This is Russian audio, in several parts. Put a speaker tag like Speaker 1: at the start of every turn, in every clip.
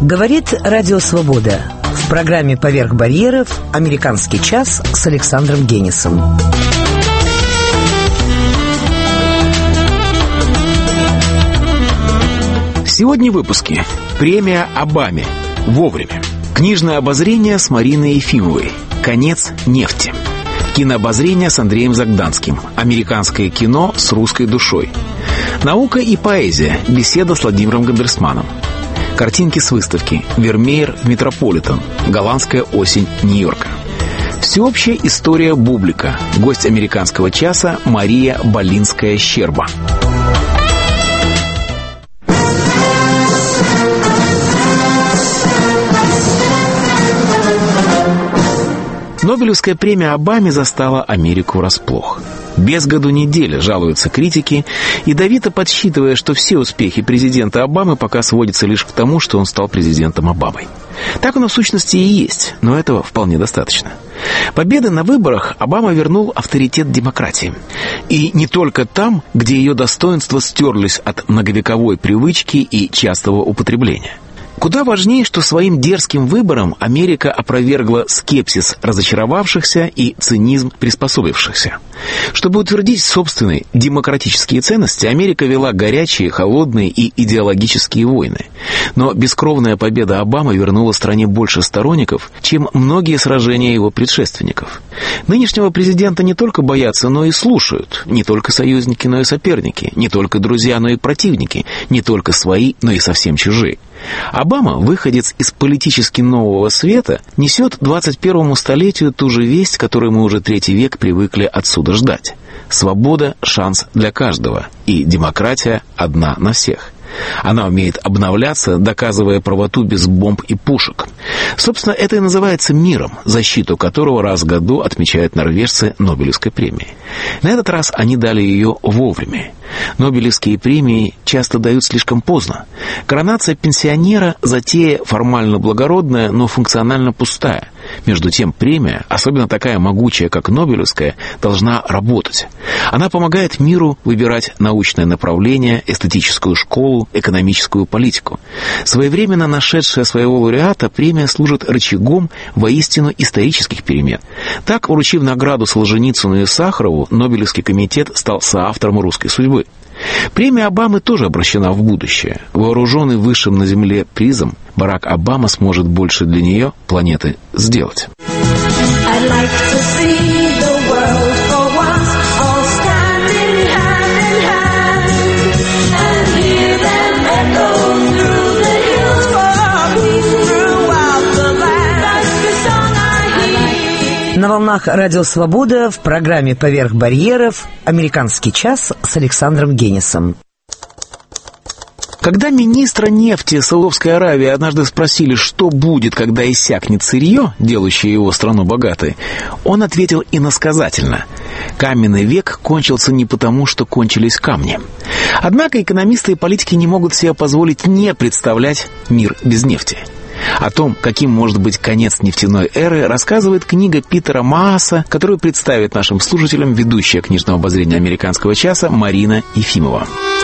Speaker 1: Говорит Радио Свобода. В программе «Поверх барьеров» «Американский час» с Александром Генисом.
Speaker 2: Сегодня в выпуске. Премия Обаме. Вовремя. Книжное обозрение с Мариной Ефимовой. Конец нефти. Кинообозрение с Андреем Загданским. Американское кино с русской душой. Наука и поэзия. Беседа с Владимиром Гандерсманом. Картинки с выставки «Вермеер в Метрополитен. Голландская осень Нью-Йорка». Всеобщая история бублика. Гость американского часа Мария Болинская-Щерба. Нобелевская премия Обаме застала Америку врасплох. Без году неделя, жалуются критики, ядовито подсчитывая, что все успехи президента Обамы пока сводятся лишь к тому, что он стал президентом Обамой. Так оно в сущности и есть, но этого вполне достаточно. Победы на выборах Обама вернул авторитет демократии. И не только там, где ее достоинства стерлись от многовековой привычки и частого употребления. Куда важнее, что своим дерзким выбором Америка опровергла скепсис разочаровавшихся и цинизм приспособившихся. Чтобы утвердить собственные демократические ценности, Америка вела горячие, холодные и идеологические войны. Но бескровная победа Обамы вернула стране больше сторонников, чем многие сражения его предшественников. Нынешнего президента не только боятся, но и слушают. Не только союзники, но и соперники. Не только друзья, но и противники. Не только свои, но и совсем чужие. Обама, выходец из политически нового света, несет 21-му столетию ту же весть, которую мы уже третий век привыкли отсюда ждать. Свобода – шанс для каждого, и демократия одна на всех. Она умеет обновляться, доказывая правоту без бомб и пушек. Собственно, это и называется миром, защиту которого раз в году отмечают норвежцы Нобелевской премии. На этот раз они дали ее вовремя. Нобелевские премии часто дают слишком поздно. Коронация пенсионера – затея формально благородная, но функционально пустая. Между тем, премия, особенно такая могучая, как Нобелевская, должна работать. Она помогает миру выбирать научное направление, эстетическую школу, экономическую политику. Своевременно нашедшая своего лауреата, премия служит рычагом воистину исторических перемен. Так, вручив награду Солженицыну и Сахарову, Нобелевский комитет стал соавтором «Русской судьбы». Премия Обамы тоже обращена в будущее. Вооруженный высшим на земле призом, Барак Обама сможет больше для нее, планеты, сделать.
Speaker 1: На волнах Радио Свобода в программе «Поверх барьеров» «Американский час» с Александром Генисом.
Speaker 2: Когда министра нефти Саудовской Аравии однажды спросили, что будет, когда иссякнет сырье, делающее его страну богатой, он ответил иносказательно: каменный век кончился не потому, что кончились камни. Однако экономисты и политики не могут себе позволить не представлять мир без нефти. О том, каким может быть конец нефтяной эры, рассказывает книга Питера Мааса, которую представит нашим слушателям ведущая книжного обозрения «Американского часа» Марина Ефимова.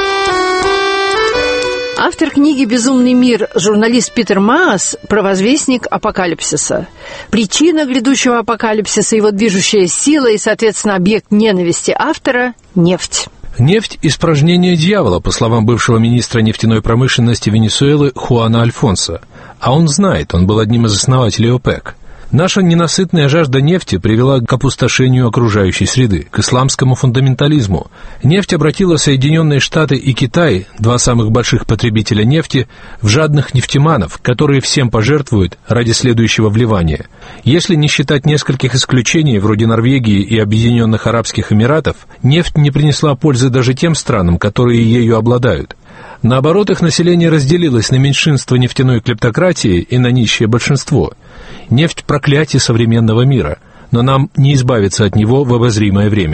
Speaker 3: Автор книги «Безумный мир», журналист Питер Маас, провозвестник апокалипсиса. Причина грядущего апокалипсиса, его движущая сила и, соответственно, объект ненависти автора – нефть.
Speaker 4: Нефть – испражнение дьявола, по словам бывшего министра нефтяной промышленности Венесуэлы Хуана Альфонсо. А он знает, он был одним из основателей ОПЕК. Наша ненасытная жажда нефти привела к опустошению окружающей среды, к исламскому фундаментализму. Нефть обратила Соединенные Штаты и Китай, два самых больших потребителя нефти, в жадных нефтеманов, которые всем пожертвуют ради следующего вливания. Если не считать нескольких исключений, вроде Норвегии и Объединенных Арабских Эмиратов, нефть не принесла пользы даже тем странам, которые ею обладают. Наоборот, их население разделилось на меньшинство нефтяной клептократии и на нищее большинство. Нефть – проклятие современного мира, но нам не избавиться от него в обозримое время.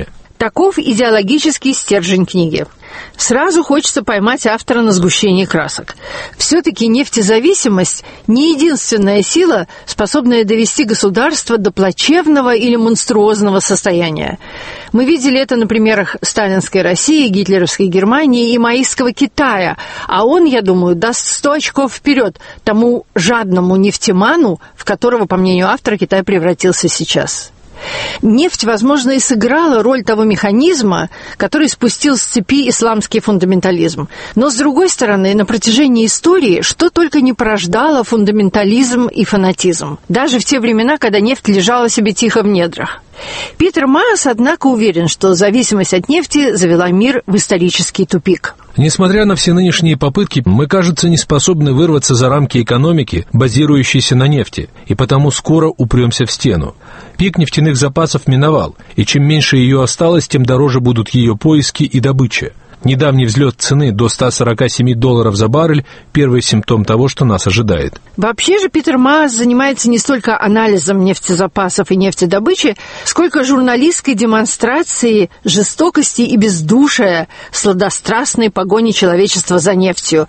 Speaker 3: Таков идеологический стержень книги. Сразу хочется поймать автора на сгущении красок. Все-таки нефтезависимость не единственная сила, способная довести государство до плачевного или монструозного состояния. Мы видели это на примерах сталинской России, гитлеровской Германии и маоистского Китая, а он, я думаю, даст 100 очков вперед тому жадному нефтеману, в которого, по мнению автора, Китай превратился сейчас. Нефть, возможно, и сыграла роль того механизма, который спустил с цепи исламский фундаментализм. Но, с другой стороны, на протяжении истории что только не порождало фундаментализм и фанатизм. Даже в те времена, когда нефть лежала себе тихо в недрах. Питер Маас, однако, уверен, что зависимость от нефти завела мир в исторический тупик.
Speaker 4: Несмотря на все нынешние попытки, мы, кажется, не способны вырваться за рамки экономики, базирующейся на нефти, и потому скоро упремся в стену. Пик нефтяных запасов миновал, и чем меньше ее осталось, тем дороже будут ее поиски и добыча. Недавний взлет цены до $147 за баррель – первый симптом того, что нас ожидает.
Speaker 3: Вообще же Питер Маас занимается не столько анализом нефтезапасов и нефтедобычи, сколько журналистской демонстрацией жестокости и бездушия сладострастной погони человечества за нефтью.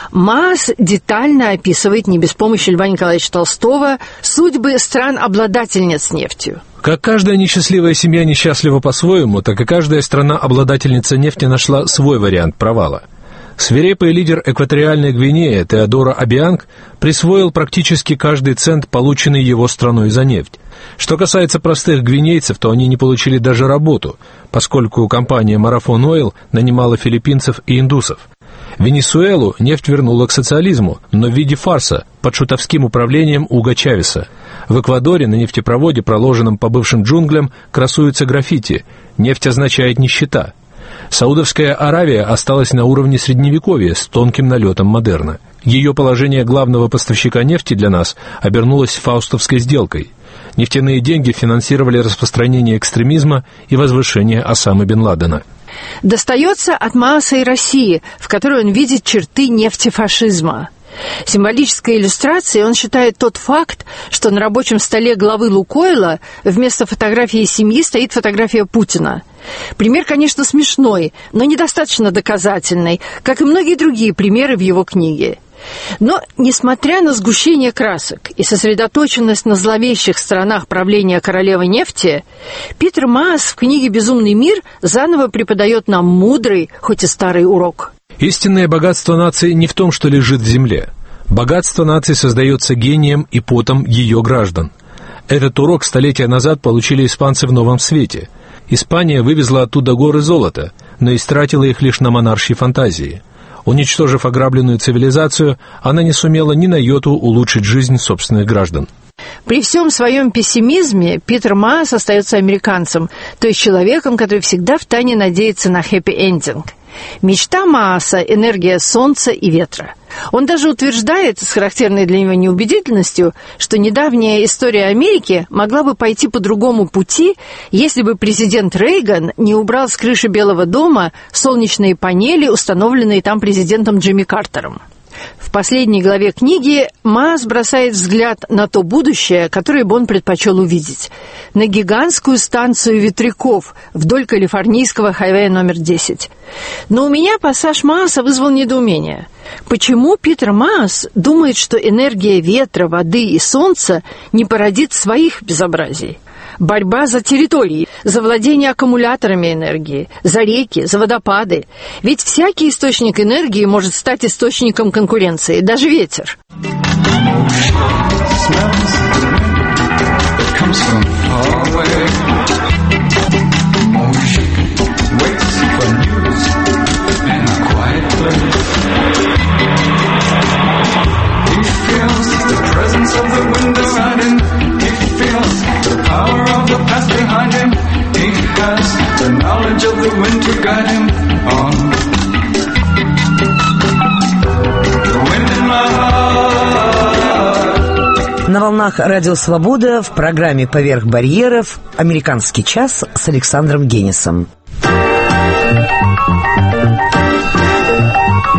Speaker 3: Маас детально описывает, не без помощи Льва Николаевича Толстого, судьбы стран-обладательниц нефтью.
Speaker 4: Как каждая несчастливая семья несчастлива по-своему, так и каждая страна-обладательница нефти нашла свой вариант провала. Свирепый лидер экваториальной Гвинеи Теодоро Обианг присвоил практически каждый цент, полученный его страной за нефть. Что касается простых гвинейцев, то они не получили даже работу, поскольку компания Marathon Oil нанимала филиппинцев и индусов. Венесуэлу нефть вернула к социализму, но в виде фарса, под шутовским управлением Уго Чавеса. В Эквадоре на нефтепроводе, проложенном по бывшим джунглям, красуются граффити «Нефть означает нищета». Саудовская Аравия осталась на уровне Средневековья с тонким налетом модерна. Ее положение главного поставщика нефти для нас обернулось фаустовской сделкой. Нефтяные деньги финансировали распространение экстремизма и возвышение Осамы бен Ладена.
Speaker 3: Достается от Мааса и России, в которой он видит черты нефтефашизма. Символической иллюстрацией он считает тот факт, что на рабочем столе главы Лукойла вместо фотографии семьи стоит фотография Путина. Пример, конечно, смешной, но недостаточно доказательный, как и многие другие примеры в его книге. Но, несмотря на сгущение красок и сосредоточенность на зловещих сторонах правления королевы нефти, Питер Маас в книге «Безумный мир» заново преподает нам мудрый, хоть и старый урок.
Speaker 4: Истинное богатство нации не в том, что лежит в земле. Богатство нации создается гением и потом ее граждан. Этот урок столетия назад получили испанцы в Новом Свете. Испания вывезла оттуда горы золота, но истратила их лишь на монаршьи фантазии. Уничтожив ограбленную цивилизацию, она не сумела ни на йоту улучшить жизнь собственных граждан.
Speaker 3: При всем своем пессимизме Питер Маас остается американцем, то есть человеком, который всегда втайне надеется на хэппи-эндинг. Мечта Мааса – энергия солнца и ветра. Он даже утверждает, с характерной для него неубедительностью, что недавняя история Америки могла бы пойти по другому пути, если бы президент Рейган не убрал с крыши Белого дома солнечные панели, установленные там президентом Джимми Картером. В последней главе книги Маас бросает взгляд на то будущее, которое бы он предпочел увидеть. На гигантскую станцию ветряков вдоль калифорнийского хайвея номер 10. Но у меня пассаж Мааса вызвал недоумение. Почему Питер Маас думает, что энергия ветра, воды и солнца не породит своих безобразий? Борьба за территории, за владение аккумуляторами энергии, за реки, за водопады. Ведь всякий источник энергии может стать источником конкуренции, даже ветер.
Speaker 1: На волнах Радио Свобода в программе «Поверх барьеров» «Американский час» с Александром Генисом.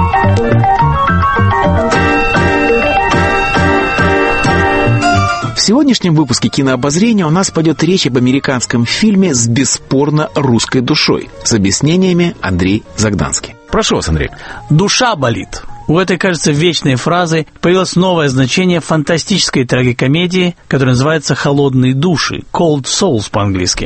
Speaker 2: В сегодняшнем выпуске «Кинообозрения» у нас пойдет речь об американском фильме с бесспорно русской душой. С объяснениями Андрей Загданский. Прошу вас, Андрей.
Speaker 5: «Душа болит». У этой, кажется, вечной фразы появилось новое значение фантастической трагикомедии, которая называется «Холодные души», «Cold Souls» по-английски.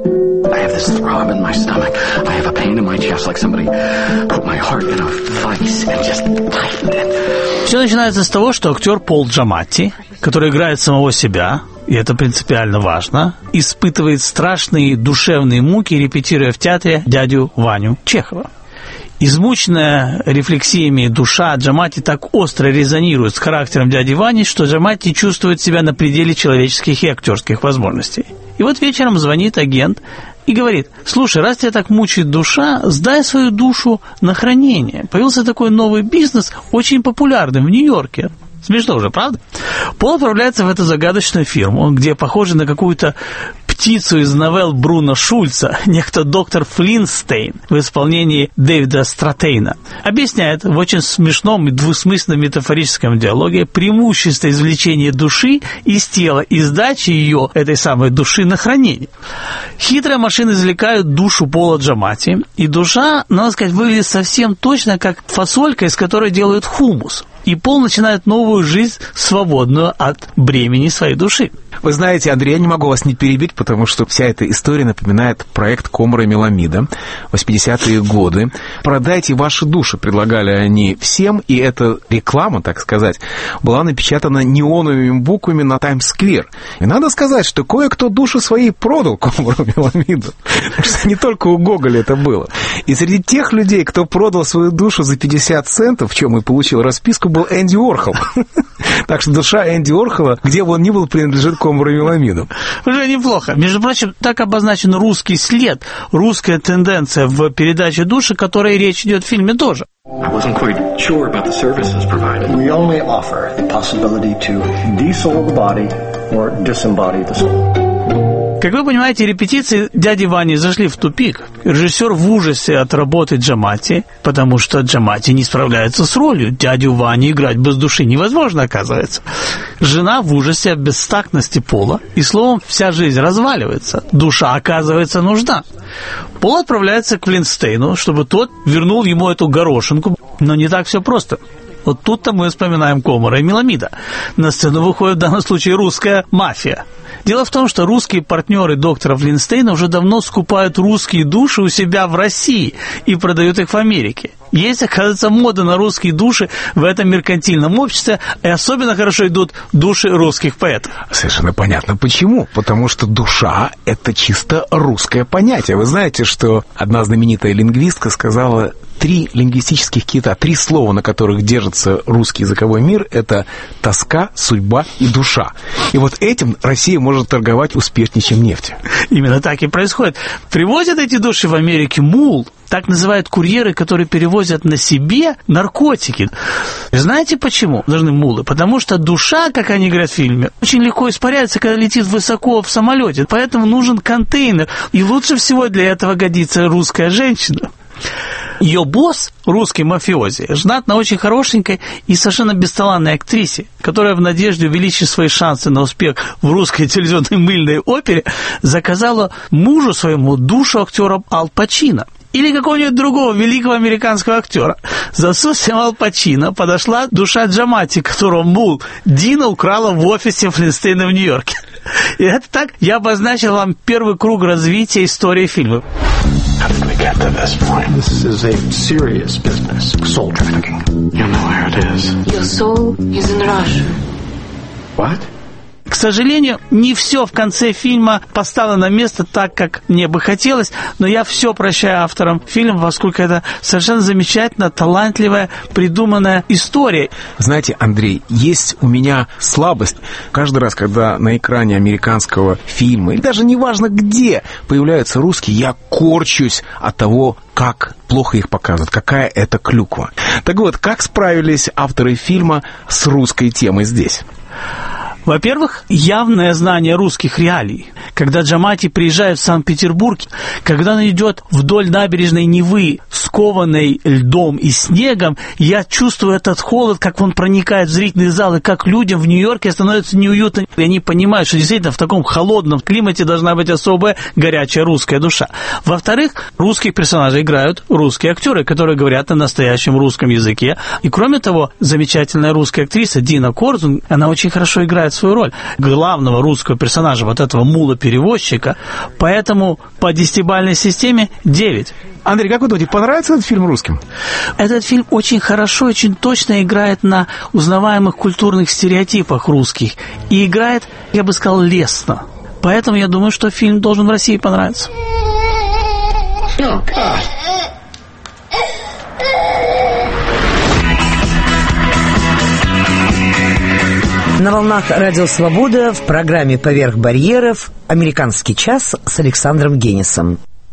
Speaker 6: I have this throb in my stomach. I have a pain in my chest, like somebody put my heart in a vice and just tightened it.
Speaker 5: Все начинается с того, что актер Пол Джаматти, который играет самого себя, и это принципиально важно, испытывает страшные душевные муки, репетируя в театре дядю Ваню Чехова. Измученная рефлексиями душа Джаматти так остро резонирует с характером дяди Вани, что Джаматти чувствует себя на пределе человеческих и актерских возможностей. И вот вечером звонит агент и говорит: слушай, раз тебя так мучает душа, сдай свою душу на хранение. Появился такой новый бизнес, очень популярный в Нью-Йорке. Смешно уже, правда? Пол отправляется в эту загадочную фирму, где, похоже на какую-то птицу из новелл Бруно Шульца, некто доктор Флинстейн в исполнении Дэвида Стратейна объясняет в очень смешном и двусмысленном метафорическом диалоге преимущество извлечения души из тела и сдачи ее, этой самой души, на хранение. Хитрые машины извлекают душу Пола Джаматти, и душа, надо сказать, выглядит совсем точно как фасолька, из которой делают хумус. И Пол начинает новую жизнь, свободную от бремени своей души.
Speaker 2: Вы знаете, Андрей, я не могу вас не перебить, потому что вся эта история напоминает проект Комара и Меламида, 80-е годы. «Продайте ваши души», предлагали они всем, и эта реклама, так сказать, была напечатана неоновыми буквами на Таймс-сквер. И надо сказать, что кое-кто души свои продал Комару и Меламиду. Не только у Гоголя это было. И среди тех людей, кто продал свою душу за 50 центов, в чем и получил расписку, был Энди Уорхол. Так что душа Энди Уорхола, где бы он ни был, принадлежит Комару и Меламиду.
Speaker 5: Уже неплохо. Между прочим, так обозначен русский след, русская тенденция в передаче души, о которой речь идет в фильме тоже.
Speaker 6: I wasn't quite sure about the services provided.
Speaker 7: We only offer the possibility to desoul the body or disembody the soul.
Speaker 5: Как вы понимаете, репетиции дяди Вани зашли в тупик. Режиссер в ужасе от работы Джаматти, потому что Джаматти не справляется с ролью. Дядю Вани играть без души невозможно, оказывается. Жена в ужасе от бестактности Пола, и, словом, вся жизнь разваливается. Душа, оказывается, нужна. Пол отправляется к Флинстейну, чтобы тот вернул ему эту горошинку, но не так все просто. Вот тут-то мы вспоминаем Комара и Меламида. На сцену выходит в данном случае русская мафия. Дело в том, что русские партнеры доктора Флинстейна уже давно скупают русские души у себя в России и продают их в Америке. Есть, оказывается, мода на русские души в этом меркантильном обществе, и особенно хорошо идут души русских поэтов.
Speaker 2: Совершенно понятно почему. Потому что душа – это чисто русское понятие. Вы знаете, что одна знаменитая лингвистка сказала: 3 лингвистических кита, 3 слова, на которых держится русский языковой мир – это тоска, судьба и душа. И вот этим Россия может торговать успешнее, чем нефть.
Speaker 5: Именно так и происходит. Привозят эти души в Америке мул. Так называют курьеры, которые перевозят на себе наркотики. Знаете почему должны мулы? Потому что душа, как они говорят в фильме, очень легко испаряется, когда летит высоко в самолете. Поэтому нужен контейнер. И лучше всего для этого годится русская женщина. Ее босс, русский мафиози, женат на очень хорошенькой и совершенно бесталанной актрисе, которая в надежде увеличить свои шансы на успех в русской телевизионной мыльной опере заказала мужу своему душу актера Аль Пачино. Или какого-нибудь другого великого американского актера. За отсутствием Аль Пачино подошла душа Джаматти, которого мул Дина украла в офисе Флинстейна в Нью-Йорке. И это так я обозначил вам первый круг развития истории фильма.
Speaker 6: How did we get to this point?
Speaker 7: This is a serious business, soul trafficking.
Speaker 6: You know where it is.
Speaker 8: Your soul is in Russia.
Speaker 6: What?
Speaker 5: К сожалению, не все в конце фильма поставлено на место так, как мне бы хотелось, но я все прощаю авторам фильма, поскольку это совершенно замечательная, талантливая, придуманная история.
Speaker 2: Знаете, Андрей, есть у меня слабость. Каждый раз, когда на экране американского фильма, или даже неважно где, появляются русские, я корчусь от того, как плохо их показывают, какая это клюква. Так вот, как справились авторы фильма с русской темой здесь?
Speaker 5: Во-первых, явное знание русских реалий. Когда Джамати приезжает в Санкт-Петербург, когда он идет вдоль набережной Невы, скованной льдом и снегом, я чувствую этот холод, как он проникает в зрительный зал, и как людям в Нью-Йорке становится неуютно. И они понимают, что действительно в таком холодном климате должна быть особая горячая русская душа. Во-вторых, русских персонажей играют русские актеры, которые говорят на настоящем русском языке. И кроме того, замечательная русская актриса Дина Корзун, она очень хорошо играет свою роль главного русского персонажа, вот этого мула-перевозчика. Поэтому по 10-бальной системе 9.
Speaker 2: Андрей, как вы думаете, понравится этот фильм русским?
Speaker 5: Этот фильм очень хорошо, очень точно играет на узнаваемых культурных стереотипах русских. И играет, я бы сказал, лестно. Поэтому я думаю, что фильм должен в России понравиться.
Speaker 1: На волнах Радио Свобода в программе «Поверх барьеров» «Американский час» с Александром Генисом.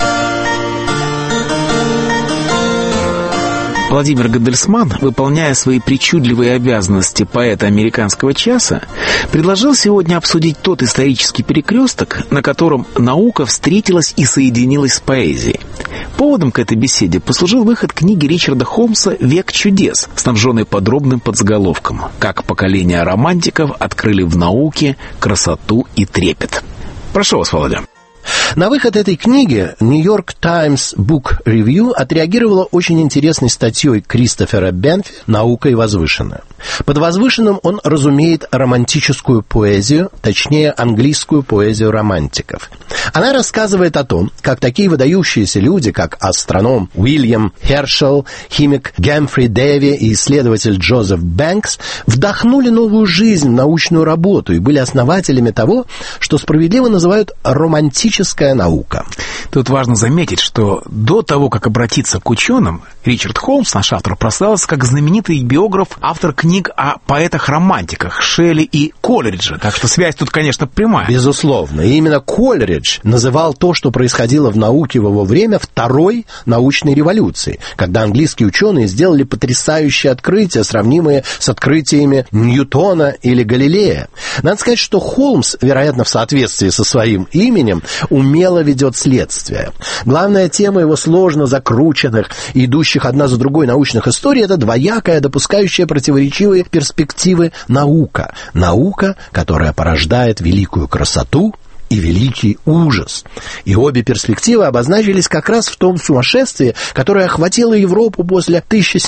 Speaker 2: Владимир Гандельсман, выполняя свои причудливые обязанности поэта «Американского часа», предложил сегодня обсудить тот исторический перекресток, на котором наука встретилась и соединилась с поэзией. Поводом к этой беседе послужил выход книги Ричарда Холмса «Век чудес», снабженной подробным подзаголовком «Как поколение романтиков открыли в науке красоту и трепет». Прошу вас, Володя.
Speaker 9: На выход этой книги New York Times Book Review отреагировала очень интересной статьей Кристофера Бенфи «Наука и возвышенное». Под возвышенным он разумеет романтическую поэзию, точнее английскую поэзию романтиков. Она рассказывает о том, как такие выдающиеся люди, как астроном Уильям Хершел, химик Гэмфри Дэви и исследователь Джозеф Бэнкс вдохнули новую жизнь в научную работу и были основателями того, что справедливо называют романтическая наука.
Speaker 2: Тут важно заметить, что до того, как обратиться к ученым, Ричард Холмс, наш автор, прославился как знаменитый биограф, автор книг о поэтах-романтиках Шелли и Колериджа. Так что связь тут, конечно, прямая.
Speaker 9: Безусловно. И именно Колеридж называл то, что происходило в науке в его время, второй научной революцией, когда английские ученые сделали потрясающие открытия, сравнимые с открытиями Ньютона или Галилея. Надо сказать, что Холмс, вероятно, в соответствии со своим именем, умело ведет следствие. Главная тема его сложно закрученных и идущих одна за другой научных историй — это двоякая, допускающая противоречивые перспективы наука. Наука, которая порождает великую красоту и великий ужас. И обе перспективы обозначились как раз в том сумасшествии, которое охватило Европу после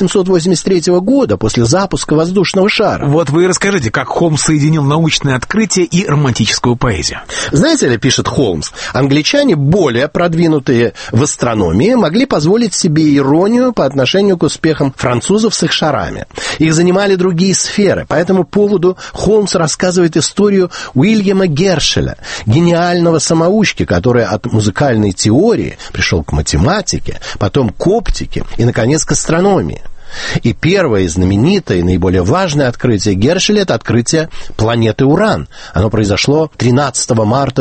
Speaker 9: 1783 года, после запуска воздушного шара.
Speaker 2: Вот вы и расскажите, как Холмс соединил научные открытия и романтическую поэзию.
Speaker 9: Знаете ли, пишет Холмс, англичане, более продвинутые в астрономии, могли позволить себе иронию по отношению к успехам французов с их шарами. Их занимали другие сферы. По этому поводу Холмс рассказывает историю Уильяма Гершеля, гениального самоучки, который от музыкальной теории пришел к математике, потом к оптике и, наконец, к астрономии. И первое, знаменитое, наиболее важное открытие Гершеля — это открытие планеты Уран. Оно произошло 13 марта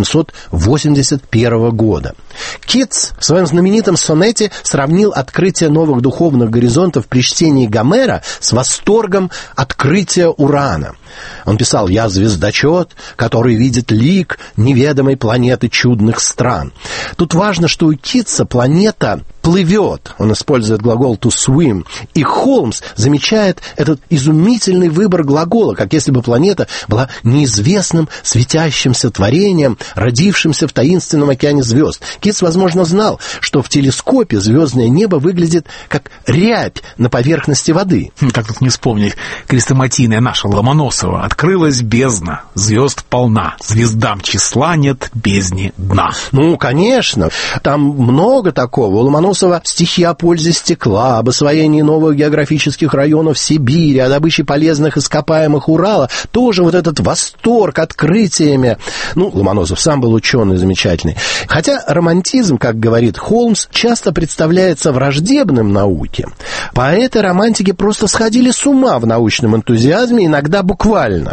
Speaker 9: 1781 года. Китс в своем знаменитом сонете сравнил открытие новых духовных горизонтов при чтении Гомера с восторгом открытия Урана. Он писал: «Я звездочет, который видит лик неведомой планеты чудных стран». Тут важно, что у Китса планета плывет. Он использует глагол to swim. И Холмс замечает этот изумительный выбор глагола, как если бы планета была неизвестным светящимся творением, родившимся в таинственном океане звезд. Китс, возможно, знал, что в телескопе звездное небо выглядит как рябь на поверхности воды.
Speaker 2: Как тут не вспомнить хрестоматийная наша Ломоносова: «Открылась бездна, звезд полна, звездам числа нет, бездне дна».
Speaker 9: Ну, конечно, там много такого. У Ломоносова стихи о пользе стекла, об освоении новых географических районов Сибири, о добыче полезных ископаемых Урала. Тоже вот этот восторг открытиями. Ну, Ломоносов сам был ученый замечательный. Хотя романтизм, как говорит Холмс, часто представляется враждебным науке. Поэты-романтики просто сходили с ума в научном энтузиазме, иногда буквально.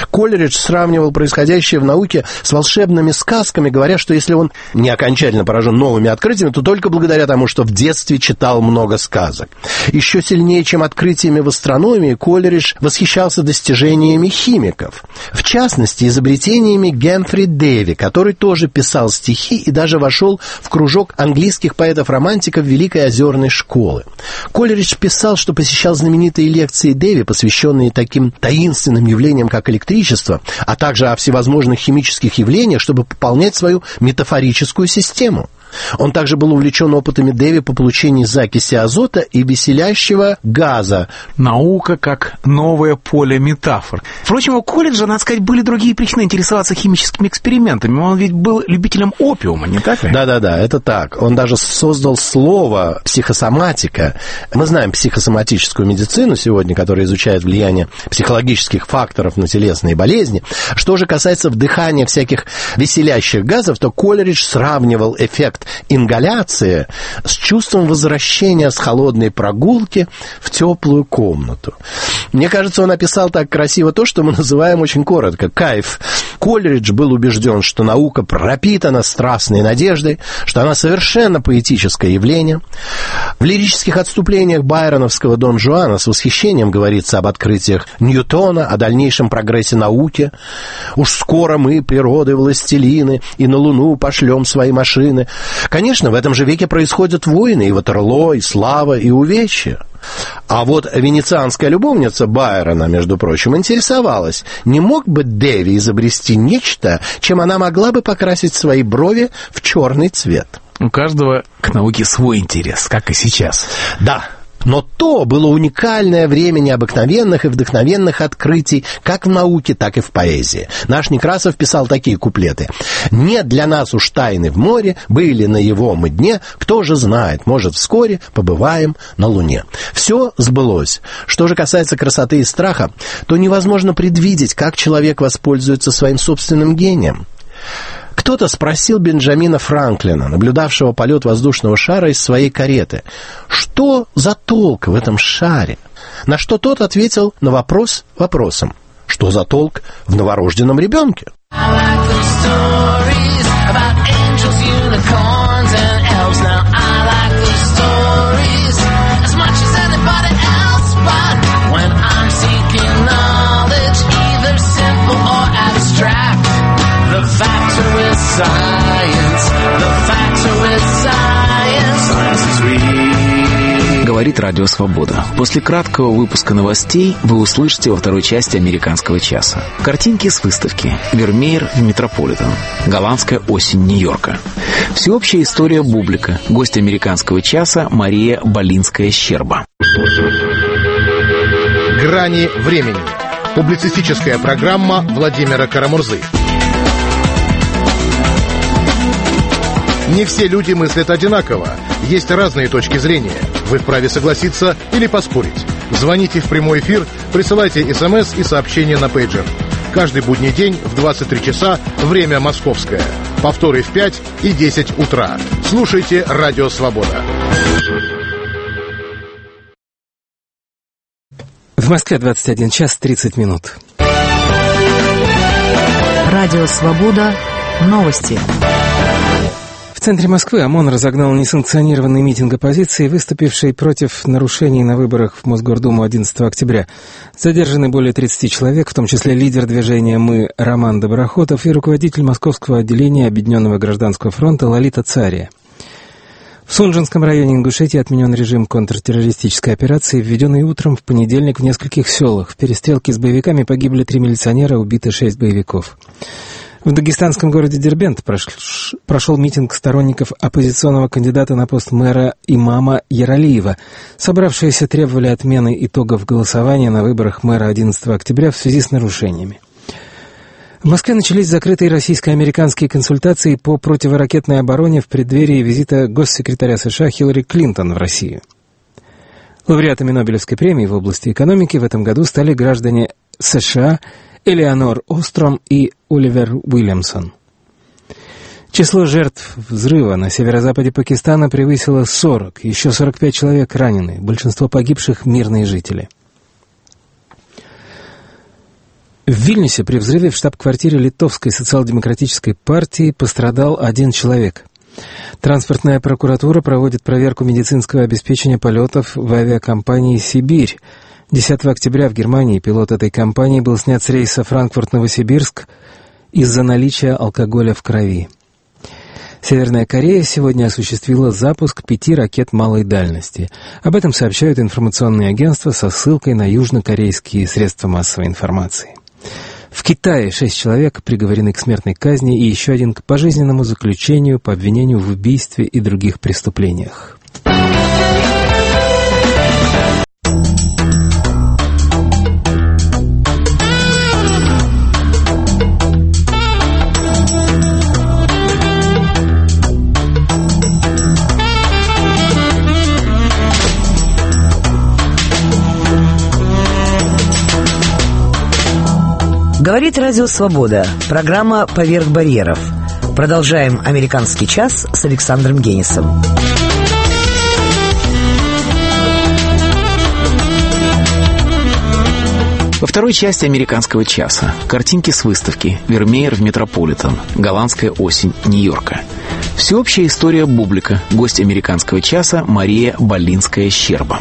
Speaker 9: Колеридж сравнивал происходящее в науке с волшебными сказками, говоря, что если он не окончательно поражен новыми открытиями, то только благодаря тому, что в детстве читал много сказок. Еще сильнее, чем открытиями в астрономии, Колеридж восхищался достижениями химиков. В частности, изобретениями Гэмфри Дэви, который тоже писал стихи и даже вошел в кружок английских поэтов-романтиков Великой озерной школы. Колеридж писал, что посещал знаменитые лекции Дэви, посвященные таким таинственным явлениям, как электричество, а также о всевозможных химических явлениях, чтобы пополнять свою метафорическую систему. Он также был увлечен опытами Дэви по получению закиси азота и веселящего газа.
Speaker 2: Наука как новое поле метафор. Впрочем, у Колледжа, надо сказать, были другие причины интересоваться химическими экспериментами. Он ведь был любителем опиума, не так ли?
Speaker 9: Да, это так. Он даже создал слово «психосоматика». Мы знаем психосоматическую медицину сегодня, которая изучает влияние психологических факторов на телесные болезни. Что же касается вдыхания всяких веселящих газов, то Колеридж сравнивал эффект ингаляции с чувством возвращения с холодной прогулки в теплую комнату. Мне кажется, он описал так красиво то, что мы называем очень коротко кайф. Колеридж был убежден, что наука пропитана страстной надеждой, что она совершенно поэтическое явление. В лирических отступлениях байроновского Дон Жуана с восхищением говорится об открытиях Ньютона, о дальнейшем прогрессе науки. «Уж скоро мы, природы властелины, и на Луну пошлем свои машины». Конечно, в этом же веке происходят войны, и Ватерлоо, и слава, и увечья. А вот венецианская любовница Байрона, между прочим, интересовалась, не мог бы Дэви изобрести нечто, чем она могла бы покрасить свои брови в черный цвет.
Speaker 2: У каждого к науке свой интерес, как и сейчас.
Speaker 9: Да. Но то было уникальное время необыкновенных и вдохновенных открытий как в науке, так и в поэзии. Наш Некрасов писал такие куплеты. «Нет для нас уж тайны в море, были на его мы дне, кто же знает, может, вскоре побываем на Луне». Все сбылось. Что же касается красоты и страха, то невозможно предвидеть, как человек воспользуется своим собственным гением. Кто-то спросил Бенджамина Франклина, наблюдавшего полет воздушного шара из своей кареты, что за толк в этом шаре? На что тот ответил на вопрос вопросом. Что за толк в новорожденном ребенке?
Speaker 2: Говорит Радио Свобода. После краткого выпуска новостей вы услышите во второй части «Американского часа». Картинки с выставки «Вермеер в Метрополитен. Голландская осень Нью-Йорка». Всеобщая история бублика. Гость «Американского часа» Мария Болинская-Щерба.
Speaker 10: «Грани времени». Публицистическая программа Владимира Карамурзы. Не все люди мыслят одинаково. Есть разные точки зрения. Вы вправе согласиться или поспорить. Звоните в прямой эфир, присылайте СМС и сообщения на пейджер. Каждый будний день в 23 часа, время московское. Повторы в 5 и 10 утра. Слушайте Радио Свобода.
Speaker 4: В Москве 21 час 30 минут.
Speaker 1: Радио Свобода. Новости.
Speaker 4: В центре Москвы ОМОН разогнал несанкционированный митинг оппозиции, выступивший против нарушений на выборах в Мосгордуму 11 октября. Задержаны более 30 человек, в том числе лидер движения «Мы» Роман Доброхотов и руководитель московского отделения Объединенного гражданского фронта Лолита Цария. В Сунжинском районе Ингушетии отменен режим контртеррористической операции, введенный утром в понедельник в нескольких селах. В перестрелке с боевиками погибли 3 милиционера, убиты 6 боевиков. В дагестанском городе Дербент прошел митинг сторонников оппозиционного кандидата на пост мэра имама Яралиева. Собравшиеся требовали отмены итогов голосования на выборах мэра 11 октября в связи с нарушениями. В Москве начались закрытые российско-американские консультации по противоракетной обороне в преддверии визита госсекретаря США Хиллари Клинтон в Россию. Лауреатами Нобелевской премии в области экономики в этом году стали граждане США Элеонор Остром и Оливер Уильямсон. Число жертв взрыва на северо-западе Пакистана превысило 40, еще 45 человек ранены, большинство погибших – мирные жители.
Speaker 11: В Вильнюсе при взрыве в штаб-квартире Литовской социал-демократической партии пострадал один человек. Транспортная прокуратура проводит проверку медицинского обеспечения полетов в авиакомпании «Сибирь». 10 октября в Германии пилот этой компании был снят с рейса Франкфурт-Новосибирск из-за наличия алкоголя в крови. Северная Корея сегодня осуществила запуск 5 ракет малой дальности. Об этом сообщают информационные агентства со ссылкой на южнокорейские средства массовой информации. В Китае 6 человек приговорены к смертной казни и еще один к пожизненному заключению по обвинению в убийстве и других преступлениях.
Speaker 1: Говорит Радио Свобода. Программа «Поверх барьеров». Продолжаем «Американский час» с Александром Генисом.
Speaker 2: Во второй части «Американского часа» картинки с выставки «Вермеер в Метрополитен. Голландская осень Нью-Йорка». Всеобщая история бублика. Гость «Американского часа» Мария Болинская-Щерба.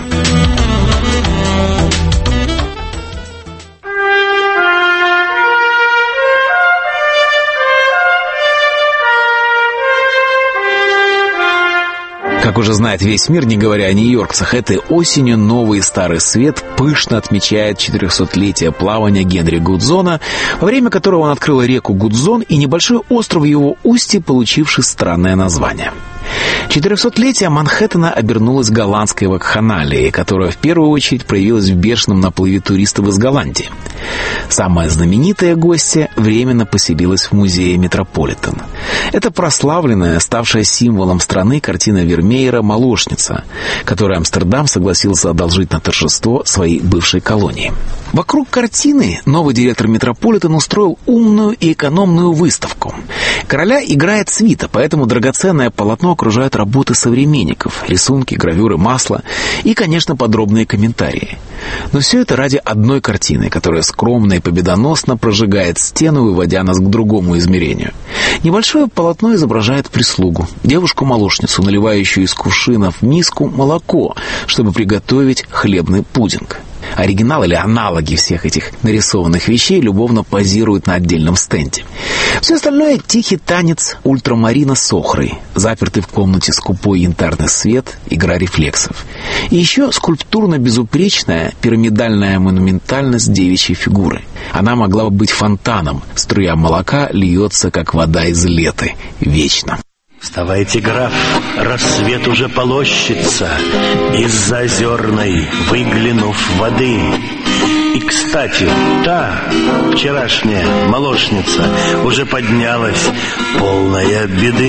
Speaker 2: Как уже знает весь мир, не говоря о нью-йоркцах, этой осенью новый и старый свет пышно отмечает 400-летие плавания Генри Гудзона, во время которого он открыл реку Гудзон и небольшой остров в его устье, получивший странное название. 400-летие Манхэттена обернулось голландской вакханалией, которая в первую очередь проявилась в бешеном наплыве туристов из Голландии. Самая знаменитая гостья временно поселилась в музее Метрополитен. Это прославленная, ставшая символом страны картина Вермеера «Молочница», которую Амстердам согласился одолжить на торжество своей бывшей колонии. Вокруг картины новый директор Метрополитен устроил умную и экономную выставку. Короля играет свита, поэтому драгоценное полотно окружают работы современников, рисунки, гравюры, масла и, конечно, подробные комментарии. Но все это ради одной картины, которая скромно и победоносно прожигает стену, выводя нас к другому измерению. Небольшое полотно изображает прислугу, девушку-молочницу, наливающую из кувшина в миску молоко, чтобы приготовить хлебный пудинг. Оригинал или аналоги всех этих нарисованных вещей любовно позируют на отдельном стенде. Все остальное — тихий танец ультрамарина с охрой, запертый в комнате скупой янтарный свет, игра рефлексов. И еще скульптурно-безупречная пирамидальная монументальность девичьей фигуры. Она могла бы быть фонтаном, струя молока льется, как вода из леты, вечно.
Speaker 12: Вставайте, граф, рассвет уже полощется, из-за озерной выглянув воды. И, кстати, та вчерашняя молочница уже поднялась, полная беды.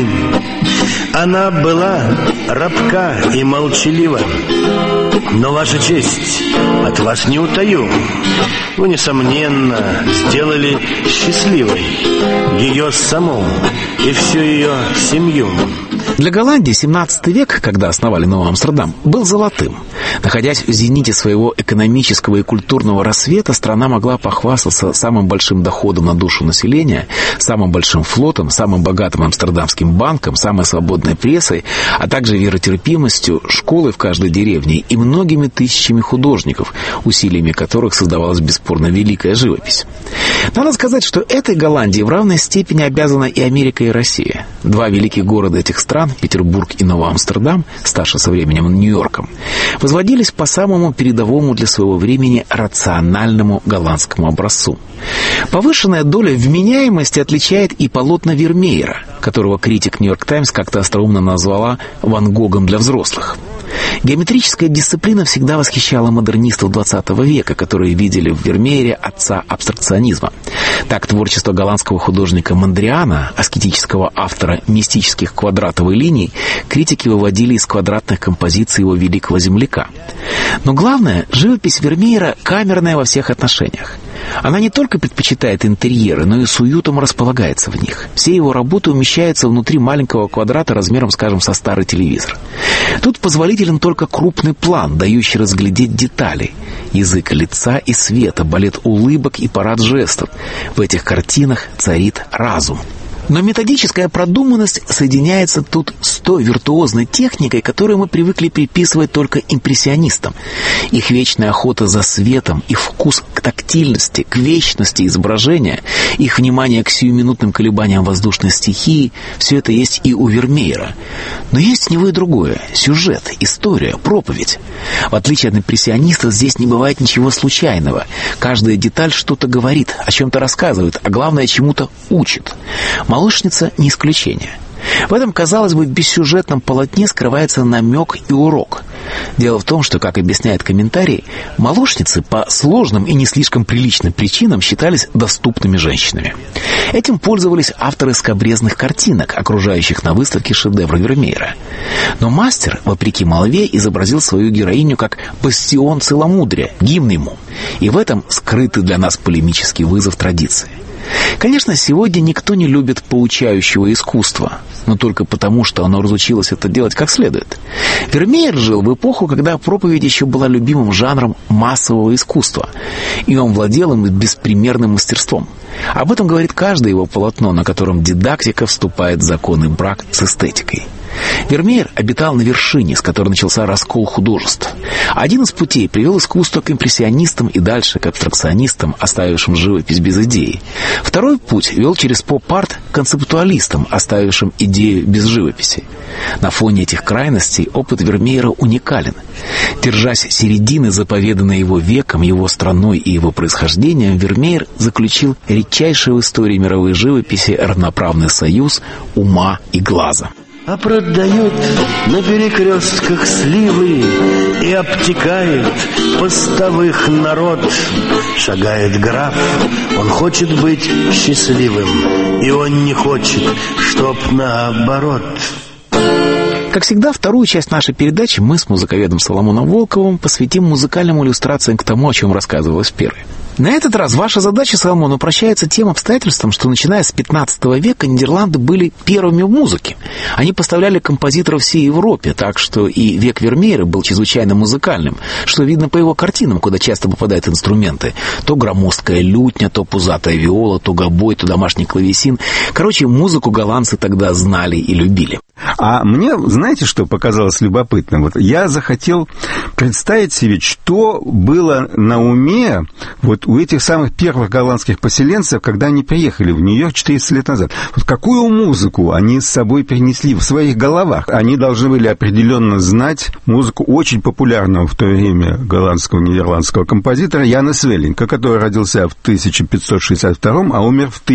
Speaker 12: Она была робка и молчалива, но, ваша честь, от вас не утаю, вы, несомненно, сделали счастливой ее саму и всю ее семью.
Speaker 2: Для Голландии 17 век, когда основали Новый Амстердам, был золотым. Находясь в зените своего экономического и культурного рассвета, страна могла похвастаться самым большим доходом на душу населения, самым большим флотом, самым богатым амстердамским банком, самой свободной прессой, а также веротерпимостью, школой в каждой деревне и многими тысячами художников, усилиями которых создавалась бесспорно великая живопись. Надо сказать, что этой Голландии в равной степени обязаны и Америка, и Россия. Два великих города этих стран, Петербург и Новый Амстердам, старше со временем Нью-Йорком, возводились по самому передовому для своего времени рациональному голландскому образцу. Повышенная доля вменяемости отличает и полотна Вермеера, которого критик «Нью-Йорк Таймс» как-то остроумно назвала «Ван Гогом для взрослых». Геометрическая дисциплина всегда восхищала модернистов XX века, которые видели в Вермеере отца абстракционизма. Так, творчество голландского художника Мондриана, аскетического автора мистических квадратов и линий, критики выводили из квадратных композиций его великого земляка. Но главное, живопись Вермеера камерная во всех отношениях. Она не только предпочитает интерьеры, но и с уютом располагается в них. Все его работы умещаются внутри маленького квадрата размером, скажем, со старый телевизор. Тут позволителен только крупный план, дающий разглядеть детали. Язык лица и света, балет улыбок и парад жестов. В этих картинах царит разум. Но методическая продуманность соединяется тут с той виртуозной техникой, которую мы привыкли приписывать только импрессионистам. Их вечная охота за светом, их вкус к тактильности, к вечности изображения, их внимание к сиюминутным колебаниям воздушной стихии – все это есть и у Вермеера. Но есть у него и другое – сюжет, история, проповедь. В отличие от импрессионистов, здесь не бывает ничего случайного. Каждая деталь что-то говорит, о чем-то рассказывает, а главное, чему-то учит. «Молочница» не исключение. В этом, казалось бы, бессюжетном полотне скрывается намек и урок. Дело в том, что, как объясняет комментарий, молочницы по сложным и не слишком приличным причинам считались доступными женщинами. Этим пользовались авторы скабрезных картинок, окружающих на выставке шедевры Вермеера. Но мастер, вопреки молве, изобразил свою героиню как бастион целомудрия, гимн ему. И в этом скрытый для нас полемический вызов традиции. Конечно, сегодня никто не любит поучающего искусства, но только потому, что оно разучилось это делать как следует. Вермеер жил в эпоху, когда проповедь еще была любимым жанром массового искусства, и он владел им беспримерным мастерством. Об этом говорит каждое его полотно, на котором дидактика вступает в законный брак с эстетикой. Вермеер обитал на вершине, с которой начался раскол художеств. Один из путей привел искусство к импрессионистам и дальше к абстракционистам, оставившим живопись без идеи. Второй путь вел через поп-арт к концептуалистам, оставившим идею без живописи. На фоне этих крайностей опыт Вермеера уникален. Держась середины, заповеданной его веком, его страной и его происхождением, Вермеер заключил редчайший в истории мировой живописи равноправный союз ума и глаза.
Speaker 12: А продают на перекрестках сливы и обтекает постовых народ. Шагает граф, он хочет быть счастливым, и он не хочет, чтоб наоборот.
Speaker 2: Как всегда, вторую часть нашей передачи мы с музыковедом Соломоном Волковым посвятим музыкальным иллюстрациям к тому, о чем рассказывалось в первой. На этот раз ваша задача, Соломон, упрощается тем обстоятельством, что начиная с 15 века Нидерланды были первыми в музыке. Они поставляли композиторов всей Европе, так что и век Вермеера был чрезвычайно музыкальным, что видно по его картинам, куда часто попадают инструменты. То громоздкая лютня, то пузатая виола, то гобой, то домашний клавесин. Короче, музыку голландцы тогда знали и любили.
Speaker 13: А мне, знаете, что показалось любопытным? Вот я захотел представить себе, что было на уме вот у этих самых первых голландских поселенцев, когда они приехали в Нью-Йорк 400 лет назад. Вот какую музыку они с собой перенесли в своих головах? Они должны были определенно знать музыку очень популярного в то время голландского нидерландского композитора Яна Свеллинга, который родился в 1562, а умер в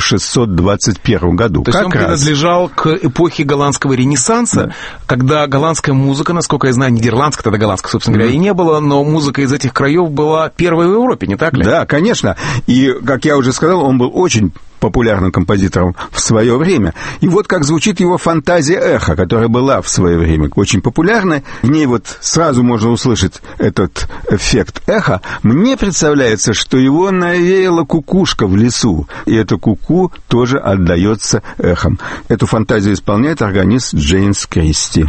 Speaker 13: 1621 году.
Speaker 2: То есть он принадлежал к эпохе голландского Ренессанса, когда голландская музыка, насколько я знаю, нидерландская, тогда голландская, собственно говоря, и не было, но музыка из этих краев была первой в Европе, не так ли?
Speaker 13: Да, конечно. И, как я уже сказал, он был очень популярным композитором в свое время. И вот как звучит его фантазия эхо, которая была в свое время очень популярна. В ней вот сразу можно услышать этот эффект эха. Мне представляется, что его навеяла кукушка в лесу, и это куку тоже отдается эхом. Эту фантазию исполняет органист Джеймс Кристи.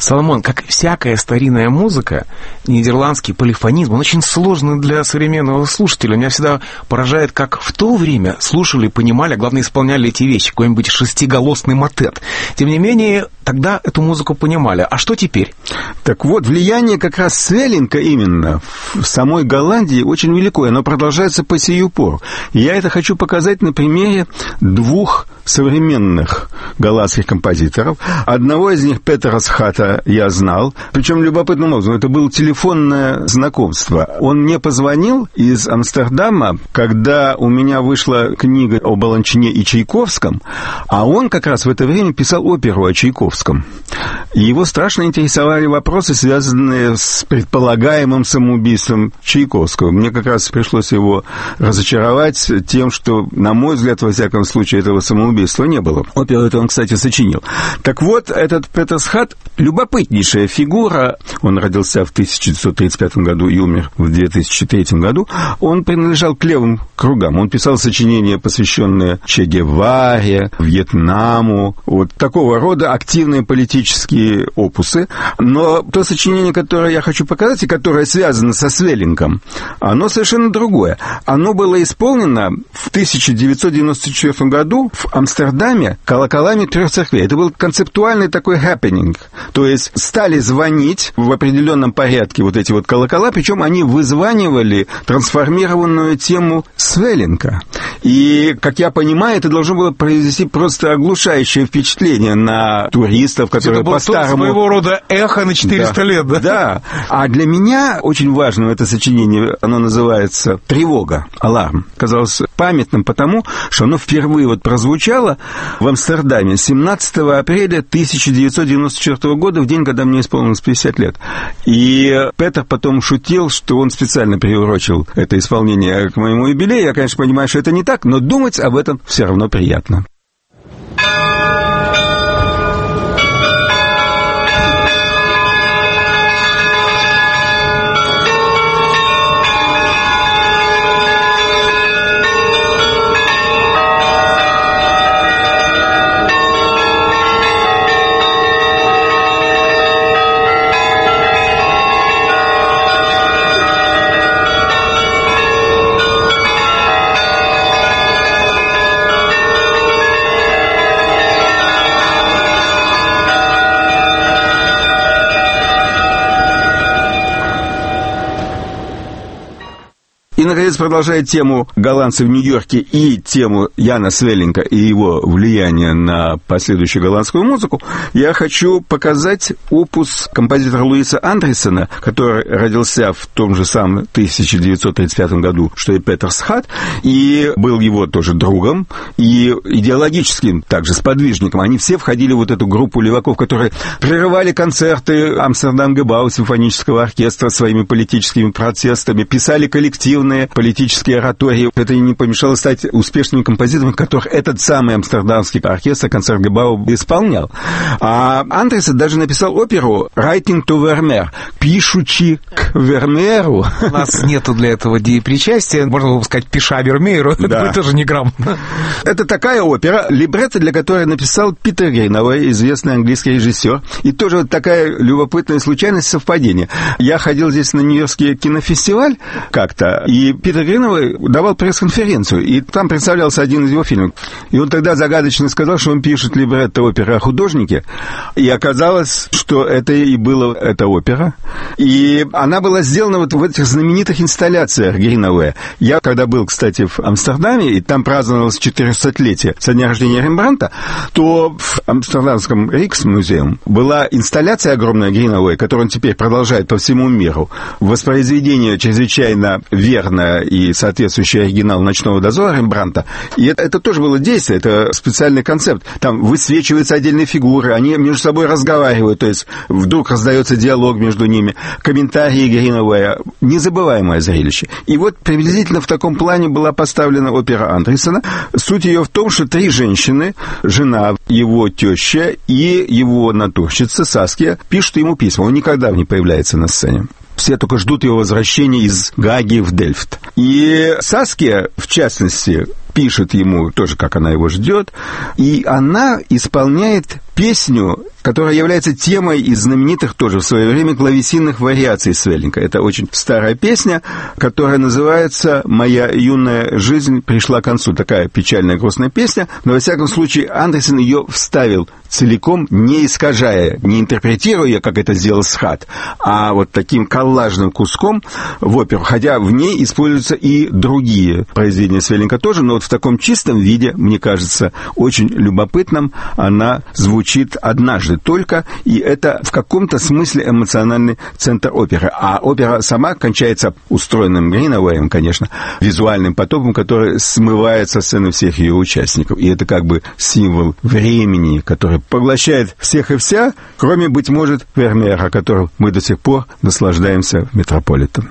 Speaker 2: Соломон, как всякая старинная музыка, нидерландский полифонизм, он очень сложный для современного слушателя. Меня всегда поражает, как в то время слушали, понимали, а главное, исполняли эти вещи, какой-нибудь шестиголосный мотет. Тем не менее, тогда эту музыку понимали. А что теперь?
Speaker 13: Так вот, влияние как раз Свеллинка именно в самой Голландии очень велико, и оно продолжается по сию пору. И я это хочу показать на примере двух современных голландских композиторов. Одного из них, Петера Схата, я знал. Причем любопытным образом, это было телефонное знакомство. Он мне позвонил из Амстердама, когда у меня вышла книга о Баланчине и Чайковском, а он как раз в это время писал оперу о Чайковском. И его страшно интересовали вопросы, связанные с предполагаемым самоубийством Чайковского. Мне как раз пришлось его разочаровать тем, что, на мой взгляд, во всяком случае, этого самоубийства не было. Оперу эту он, кстати, сочинил. Так вот, этот Петер Схат — любопытнейшая фигура. Он родился в 1935 году и умер в 2003 году. Он принадлежал к левым кругам. Он писал сочинения, посвященные Че Геваре, Вьетнаму. Вот такого рода активные политические опусы. Но то сочинение, которое я хочу показать, и которое связано со Свеллинком, оно совершенно другое. Оно было исполнено в 1994 году в Амстердаме колоколами 3 церквей. Это был концептуальный такой хэппининг. То есть стали звонить в определенном порядке вот эти вот колокола, причем они вызванивали трансформированную тему Свеллинка. И, как я понимаю, это должно было произвести просто оглушающее впечатление на туристов, которые по-старому...
Speaker 2: Это было своего рода эхо на 400 лет, да?
Speaker 13: Да. А для меня очень важно это сочинение, оно называется «Тревога», «Аларм». Казалось памятным потому, что оно впервые вот прозвучало в Амстердаме 17 апреля 1994 года, в день, когда мне исполнилось 50 лет. И Петер потом шутил, что он специально приурочил это исполнение к моему юбилею. Я, конечно, понимаю, что это не так, но думать об этом все равно приятно. И, наконец, продолжая тему голландцев в Нью-Йорке и тему Яна Свеллинка и его влияния на последующую голландскую музыку, я хочу показать опус композитора Луиса Андерсена, который родился в том же самом 1935 году, что и Петер Схат, и был его тоже другом, и идеологическим также сподвижником. Они все входили в вот эту группу леваков, которые прерывали концерты Амстердам-Гебау симфонического оркестра своими политическими протестами, писали коллективные политические оратории. Это не помешало стать успешными композиторами, которых этот самый амстердамский оркестр Концертгебау исполнял. А Андерсен даже написал оперу «Writing to Vermeer», «Пишучи к Вермееру».
Speaker 2: У нас нету для этого деепричастия, можно было бы сказать «Пиша Вермееру»,
Speaker 13: да.
Speaker 2: Это тоже не грамотно.
Speaker 13: Это такая опера, либретто для которой написал Питер Гринауэй, известный английский режиссер. И тоже вот такая любопытная случайность, совпадение. Я ходил здесь на Нью-Йоркский кинофестиваль как-то, и Питер Гринауэй давал пресс-конференцию, и там представлялся один из его фильмов. И он тогда загадочно сказал, что он пишет либретто оперы о художнике, и оказалось, что это и была эта опера. И она была сделана вот в этих знаменитых инсталляциях Гринауэя. Я, когда был, кстати, в Амстердаме, и там праздновалось 400-летие со дня рождения Рембрандта, то в Амстердамском Риксмузеум была инсталляция огромная Гринауэя, которую он теперь продолжает по всему миру. Воспроизведение чрезвычайно верное и соответствующее оригиналу «Ночного дозора» Рембрандта. И это тоже было действие, это специальный концепт. Там высвечиваются отдельные фигуры, они между собой разговаривают, то есть вдруг раздается диалог между ними, комментарии Гринауэя. Незабываемое зрелище. И вот приблизительно в таком плане была поставлена опера Андерсена. Суть ее в том, что 3 женщины, жена, его теща и его натурщица Саския, пишут ему письма. Он никогда не появляется на сцене. Все только ждут его возвращения из Гааги в Дельфт. И Саския, в частности, пишет ему тоже, как она его ждет, и она исполняет песню, которая является темой из знаменитых тоже в свое время клавесинных вариаций Свеллинга. Это очень старая песня, которая называется «Моя юная жизнь пришла к концу». Такая печальная, грустная песня, но, во всяком случае, Андерсон ее вставил целиком, не искажая, не интерпретируя ее, как это сделал Схат, а вот таким коллажным куском в оперу, хотя в ней используются и другие произведения Свеллинга тоже, но вот в таком чистом виде, мне кажется, очень любопытном, она звучит однажды только, и это в каком-то смысле эмоциональный центр оперы. А опера сама кончается устроенным Гринауэем, конечно, визуальным потоком, который смывает со сцены всех ее участников. И это как бы символ времени, который поглощает всех и вся, кроме, быть может, Вермеера, которым мы до сих пор наслаждаемся в Метрополитен.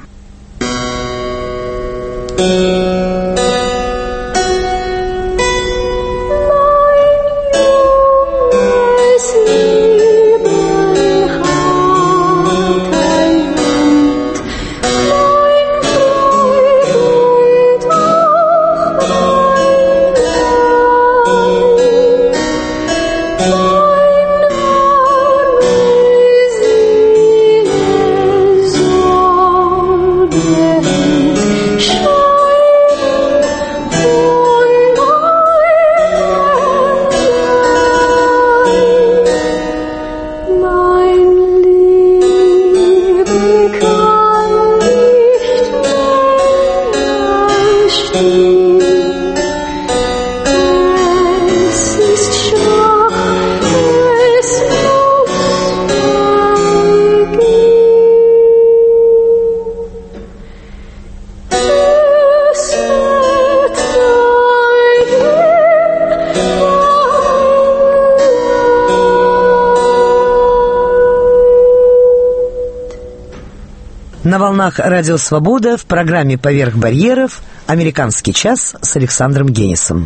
Speaker 1: На волнах Радио Свобода в программе «Поверх барьеров» «Американский час» с Александром Генисом.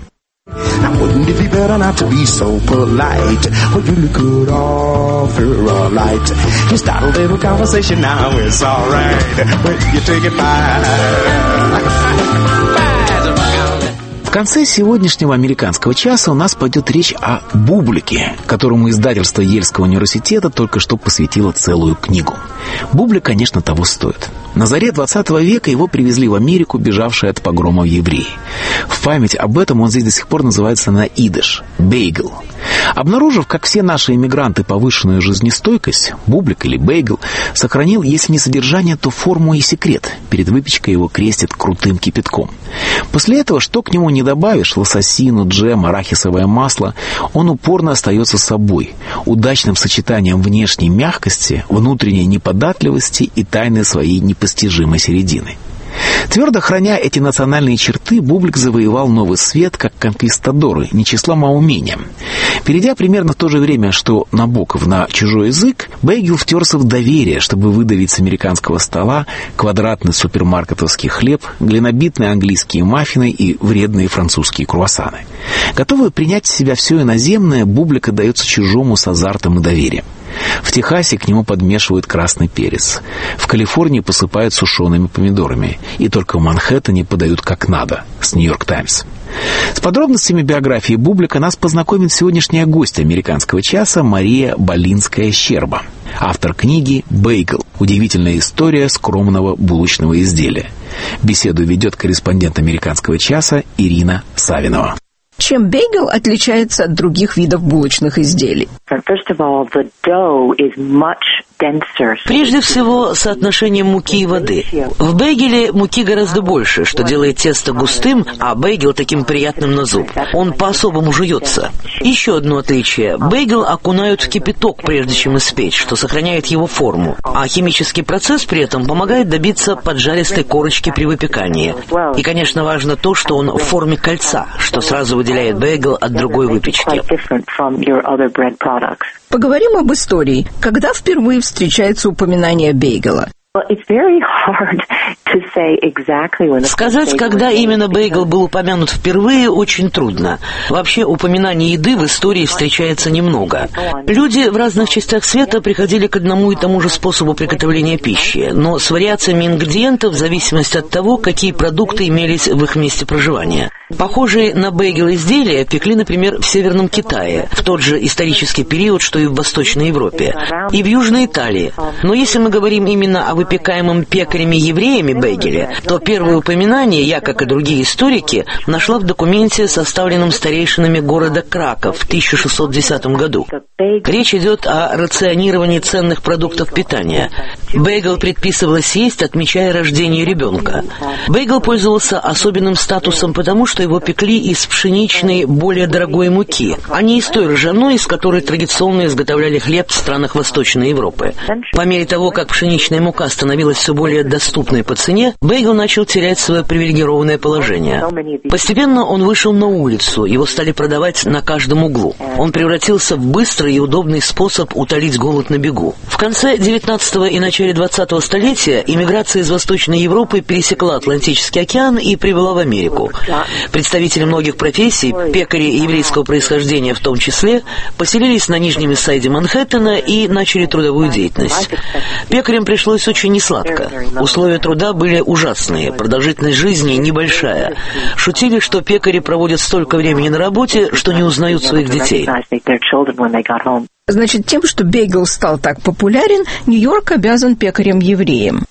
Speaker 2: В конце сегодняшнего «Американского часа» у нас пойдет речь о бублике, которому издательство Ельского университета только что посвятило целую книгу. Бублик, конечно, того стоит. На заре 20 века его привезли в Америку, бежавшие от погромов евреи. В память об этом он здесь до сих пор называется на идиш – бейгл. Обнаружив, как все наши иммигранты, повышенную жизнестойкость, бублик или бейгл сохранил, если не содержание, то форму и секрет. Перед выпечкой его крестят крутым кипятком. После этого, что к нему не добавишь, лососину, джем, арахисовое масло, он упорно остается собой, удачным сочетанием внешней мягкости, внутренней неподатливости и тайны своей непостижимой середины. Твердо храня эти национальные черты, бублик завоевал новый свет, как конквистадоры, не числом, а умением. Перейдя примерно в то же время, что Набоков на чужой язык, бейгл втерся в доверие, чтобы выдавить с американского стола квадратный супермаркетовский хлеб, глинобитные английские маффины и вредные французские круассаны. Готовый принять в себя все иноземное, бублик отдается чужому с азартом и доверием. В Техасе к нему подмешивают красный перец. В Калифорнии посыпают сушеными помидорами. И только в Манхэттене подают как надо, с «Нью-Йорк Таймс». С подробностями биографии бублика нас познакомит сегодняшняя гостья «Американского часа» Мария Болинская-Щерба. Автор книги «Бейгл. Удивительная история скромного булочного изделия». Беседу ведет корреспондент «Американского часа» Ирина Савинова.
Speaker 14: Чем бейгл отличается от других видов булочных изделий?
Speaker 15: Прежде всего, соотношение муки и воды. В бейгеле муки гораздо больше, что делает тесто густым, а бейгл таким приятным на зуб. Он по-особому жуется. Еще одно отличие. Бейгл окунают в кипяток, прежде чем испечь, что сохраняет его форму. А химический процесс при этом помогает добиться поджаристой корочки при выпекании. И, конечно, важно то, что он в форме кольца, что сразу выделяет бейгл от другой выпечки.
Speaker 14: Поговорим об истории. Когда впервые встречается упоминание бейгела?
Speaker 15: Сказать, когда именно бейгл был упомянут впервые, очень трудно. Вообще, упоминаний еды в истории встречается немного. Люди в разных частях света приходили к одному и тому же способу приготовления пищи, но с вариациями ингредиентов в зависимости от того, какие продукты имелись в их месте проживания. Похожие на бейгл изделия пекли, например, в Северном Китае, в тот же исторический период, что и в Восточной Европе, и в Южной Италии. Но если мы говорим именно о выпекаемом пекарями-евреями бейгеле, то первое упоминание я, как и другие историки, нашла в документе, составленном старейшинами города Краков в 1610 году. Речь идет о рационировании ценных продуктов питания. Бейгл предписывалось есть, отмечая рождение ребенка. Бейгл пользовался особенным статусом потому, что его пекли из пшеничной, более дорогой муки, а не из той ржаной, из которой традиционно изготовляли хлеб в странах Восточной Европы. По мере того, как пшеничная мука становилась все более доступной по цене, бейгл начал терять свое привилегированное положение. Постепенно он вышел на улицу, его стали продавать на каждом углу. Он превратился в быстрый и удобный способ утолить голод на бегу. В конце 19 и начале 20 столетия иммиграция из Восточной Европы пересекла Атлантический океан и прибыла в Америку. Представители многих профессий, пекари еврейского происхождения в том числе, поселились на Нижнем Ист-Сайде Манхэттена и начали трудовую деятельность. Пекарям пришлось очень несладко. Условия труда были ужасные, продолжительность жизни небольшая. Шутили, что пекари проводят столько времени на работе, что не узнают своих детей.
Speaker 14: Значит, тем, что бейгл стал так популярен, Нью-Йорк обязан пекарям-евреям.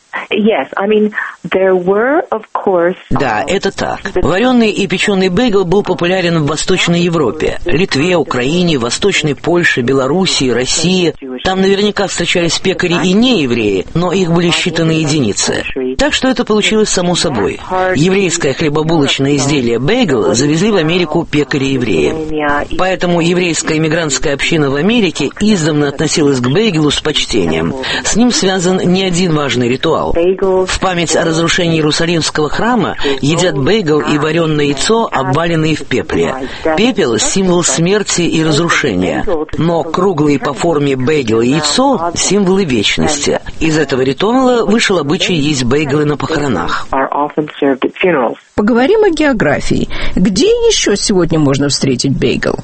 Speaker 15: Да, это так. Вареный и печеный бейгл был популярен в Восточной Европе, Литве, Украине, Восточной Польше, Белоруссии, России. Там наверняка встречались пекари и не евреи, но их были считанные единицы. Так что это получилось само собой. Еврейское хлебобулочное изделие бейгл завезли в Америку пекари-евреи. Поэтому еврейская иммигрантская община в Америке издавна относилась к бейглу с почтением. С ним связан не один важный ритуал. В память о разрушении Иерусалимского храма едят бейгл и вареное яйцо, обваленные в пепле. Пепел – символ смерти и разрушения. Но круглые по форме бейгл и яйцо – символы вечности. Из этого ритуала вышел обычай есть бейглы на похоронах.
Speaker 14: Поговорим о географии. Где еще сегодня можно встретить бейгл?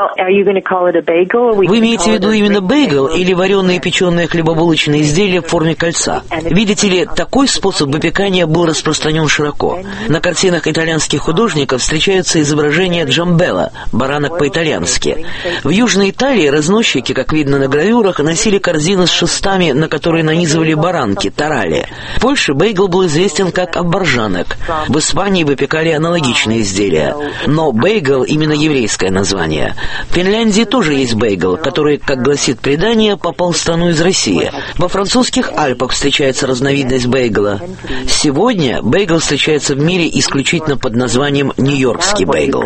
Speaker 15: Вы имеете в виду именно бейгл или вареное и печеное хлебобулочное изделие в форме кольца? Видите ли, такой способ выпекания был распространен широко. На картинах итальянских художников встречаются изображения джамбелла, баранок по-итальянски. В Южной Италии разносчики, как видно на гравюрах, носили корзины с шестами, на которые нанизывали баранки, тарали. В Польше бейгл был известен как обборжанок. В Испании выпекали аналогичные изделия. Но бейгл — именно еврейское название. В Финляндии тоже есть бейгл, который, как гласит предание, попал в страну из России. Во французских Альпах встречается разновидность бейгла. Сегодня бейгл встречается в мире исключительно под названием нью-йоркский бейгл.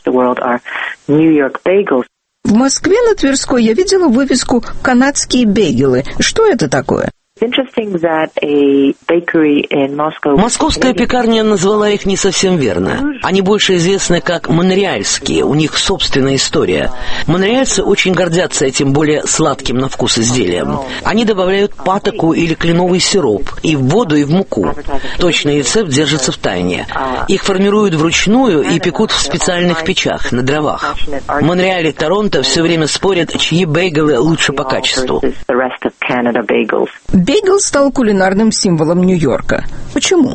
Speaker 14: В Москве на Тверской я видела вывеску «Канадские бейгелы». Что это такое?
Speaker 15: Московская пекарня назвала их не совсем верно. Они больше известны как монреальские, у них собственная история. Монреальцы очень гордятся этим более сладким на вкус изделием. Они добавляют патоку или кленовый сироп и в воду, и в муку. Точный рецепт держится в тайне. Их формируют вручную и пекут в специальных печах, на дровах. Монреаль и Торонто все время спорят, чьи бейглы лучше по качеству.
Speaker 14: Бейгл стал кулинарным символом Нью-Йорка. Почему?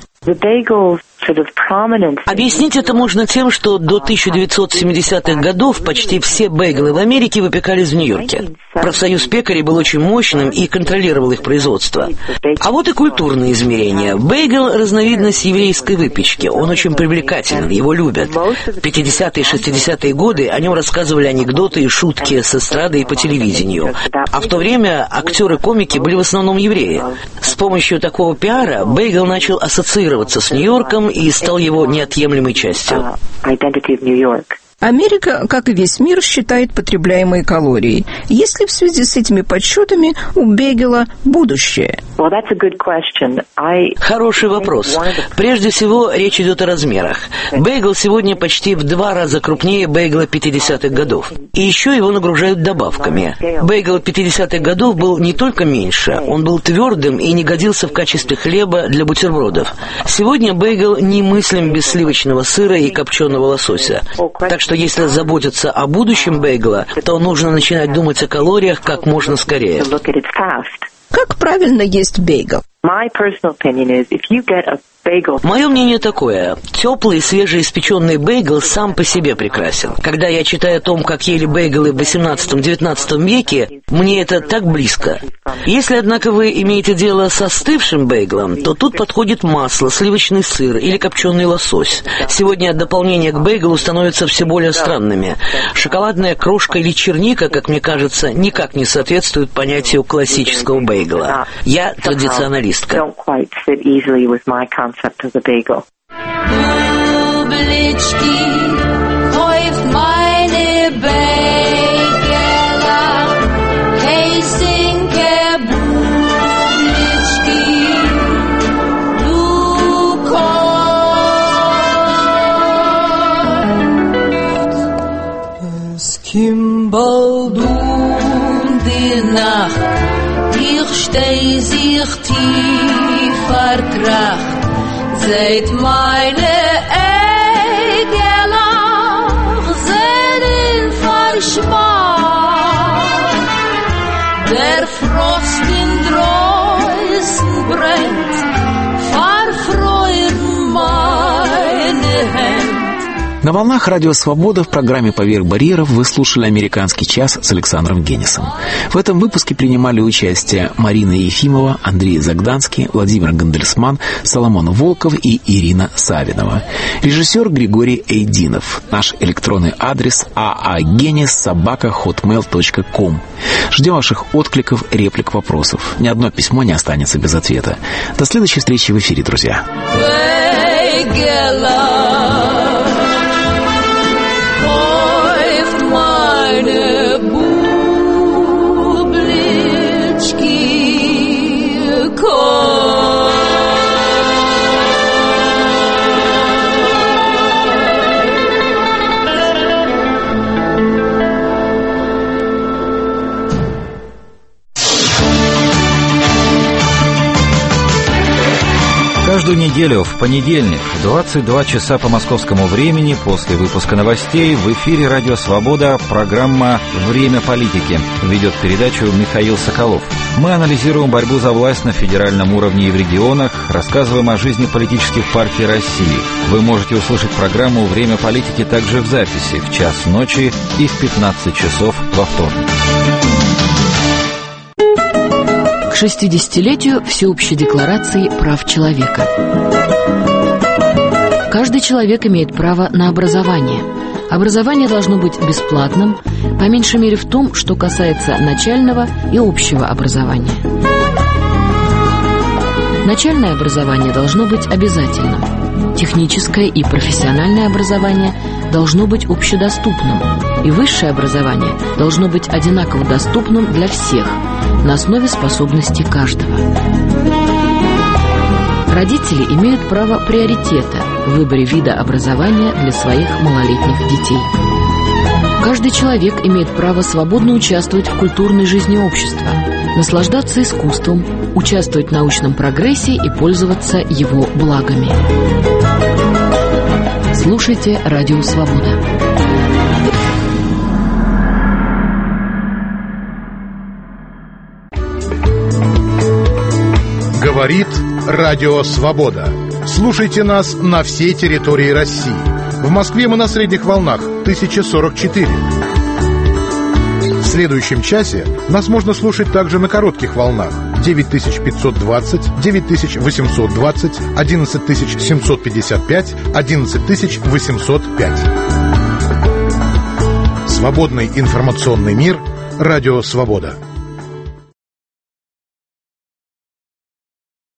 Speaker 15: Объяснить это можно тем, что до 1970-х годов почти все бейглы в Америке выпекались в Нью-Йорке. Профсоюз пекарей был очень мощным и контролировал их производство. А вот и культурные измерения. Бейгл – разновидность еврейской выпечки. Он очень привлекателен, его любят. В 50-е и 60-е годы о нем рассказывали анекдоты и шутки с эстрады и по телевидению. А в то время актеры-комики были в основном евреи. С помощью такого пиара бейгл начал ассоциироваться с Нью-Йорком и стал его неотъемлемой частью.
Speaker 14: Америка, как и весь мир, считает потребляемые калории. Есть ли в связи с этими подсчетами у бейгела будущее?
Speaker 15: Хороший вопрос. Прежде всего, речь идет о размерах. Бейгл сегодня почти в 2 раза крупнее бейгла 50-х годов. И еще его нагружают добавками. Бейгл 50-х годов был не только меньше, он был твердым и не годился в качестве хлеба для бутербродов. Сегодня бейгл немыслим без сливочного сыра и копченого лосося. Так что если заботиться о будущем бейгла, то нужно начинать думать о калориях как можно скорее.
Speaker 14: Как правильно есть бейгл?
Speaker 15: Мое мнение такое. Теплый, свежеиспеченный бейгл сам по себе прекрасен. Когда я читаю о том, как ели бейглы в 18-19 веке, мне это так близко. Если, однако, вы имеете дело со остывшим бейглом, то тут подходит масло, сливочный сыр или копченый лосось. Сегодня дополнения к бейглу становятся все более странными. Шоколадная крошка или черника, как мне кажется, никак не соответствуют понятию классического бейгла. Я традиционалистка.
Speaker 8: Concept of the bagel.
Speaker 16: Bubelitschki, kauf meine Bagela, Heisinke Bubelitschki, du kommst. Es kommt bald die Nacht, ich steh sich tief vertracht. Seid meine Egelach, seid in Verschmack. Der Frost in Dreußen brennt, verfreuen meine Hände.
Speaker 2: На волнах Радио Свобода в программе «Поверх барьеров» вы слушали «Американский час» с Александром Генисом. В этом выпуске принимали участие Марина Ефимова, Андрей Загданский, Владимир Гандельсман, Соломон Волков и Ирина Савинова. Режиссер Григорий Эйдинов. Наш электронный адрес aagenis@hotmail.com. Ждем ваших откликов, реплик, вопросов. Ни одно письмо не останется без ответа. До следующей встречи в эфире, друзья.
Speaker 16: Meine Bubelitschki,
Speaker 17: Каждую неделю в понедельник в 22 часа по московскому времени после выпуска новостей в эфире «Радио Свобода» программа «Время политики». Ведет передачу Михаил Соколов. Мы анализируем борьбу за власть на федеральном уровне и в регионах, рассказываем о жизни политических партий России. Вы можете услышать программу «Время политики» также в записи в час ночи и в 15 часов во вторник.
Speaker 18: К 60-летию Всеобщей декларации прав человека. Каждый человек имеет право на образование. Образование должно быть бесплатным, по меньшей мере в том, что касается начального и общего образования. Начальное образование должно быть обязательным. Техническое и профессиональное образование должно быть общедоступным. И высшее образование должно быть одинаково доступным для всех, на основе способностей каждого. Родители имеют право приоритета в выборе вида образования для своих малолетних детей. Каждый человек имеет право свободно участвовать в культурной жизни общества, наслаждаться искусством, участвовать в научном прогрессе и пользоваться его благами. Слушайте «Радио Свобода».
Speaker 10: Говорит Радио Свобода. Слушайте нас на всей территории России. В Москве мы на средних волнах 1044. В следующем часе нас можно слушать также на коротких волнах 9520, 9820, 11755, 11805. Свободный информационный мир. Радио Свобода.